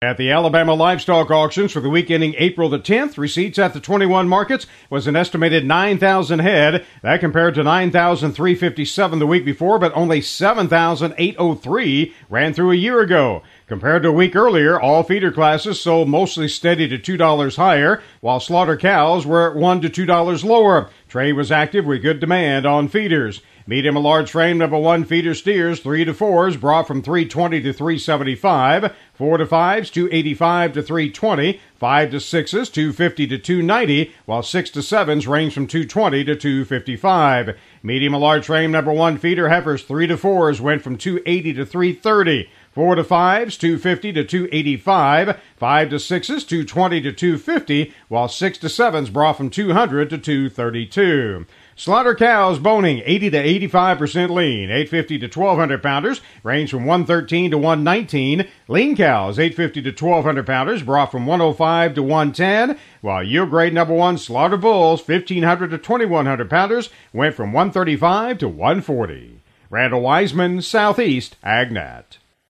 At the Alabama livestock auctions for the week ending April the 10th, receipts at the 21 markets was an estimated 9,000 head. That compared to 9,357 the week before, but only 7,803 ran through a year ago. Compared to a week earlier, all feeder classes sold mostly steady to $2 higher, while slaughter cows were at $1 to $2 lower. Trade was active with good demand on feeders. Medium and large frame number 1 feeder steers 3 to 4s brought from $320 to $375, 4 to 5s $285 to $320, 5 to 6s $250 to $290, while 6 to 7s range from $220 to $255. Medium and large frame number 1 feeder heifers 3 to 4s went from $280 to $330. 4 to 5s, $250 to $285, 5 to 6s, $220 to $250, while 6 to 7s brought from $200 to $232. Slaughter cows boning 80 to 85% lean, 850 to 1,200 pounders, range from 113 to 119. Lean cows, 850 to 1,200 pounders, brought from 105 to 110, while yield grade number 1 slaughter bulls, 1,500 to 2,100 pounders, went from 135 to 140. Randall Wiseman, Southeast AgNet.